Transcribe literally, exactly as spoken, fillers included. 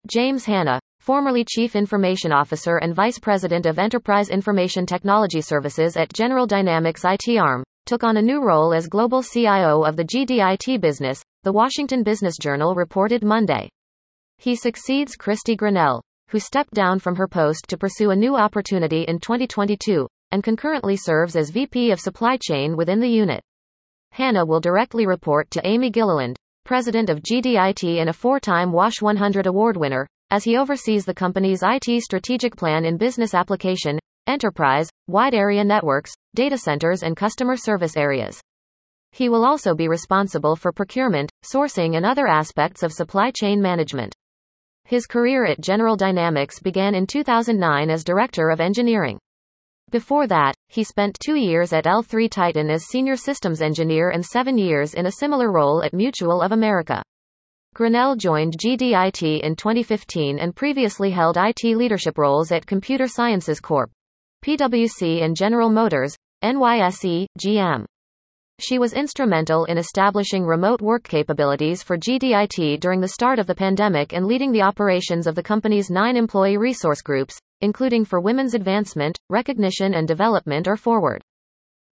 James Hanna, formerly Chief Information Officer and Vice President of Enterprise Information Technology Services at General Dynamics I T arm, took on a new role as Global C I O of the G D I T business, the Washington Business Journal reported Monday. He succeeds Christy Grinnell, who stepped down from her post to pursue a new opportunity in twenty twenty-two, and concurrently serves as V P of Supply Chain within the unit. Hanna will directly report to Amy Gilliland, President of G D I T and a four-time WASH one hundred award winner, as he oversees the company's I T strategic plan in business application, enterprise, wide area networks, data centers and customer service areas. He will also be responsible for procurement, sourcing and other aspects of supply chain management. His career at General Dynamics began in two thousand nine as Director of Engineering. Before that, he spent two years at L three Titan as Senior Systems Engineer and seven years in a similar role at Mutual of America. Grinnell joined G D I T in twenty fifteen and previously held I T leadership roles at Computer Sciences Corp, P W C and General Motors, N Y S E, G M. She was instrumental in establishing remote work capabilities for G D I T during the start of the pandemic and leading the operations of the company's nine employee resource groups, including for women's advancement, recognition and development or Forward.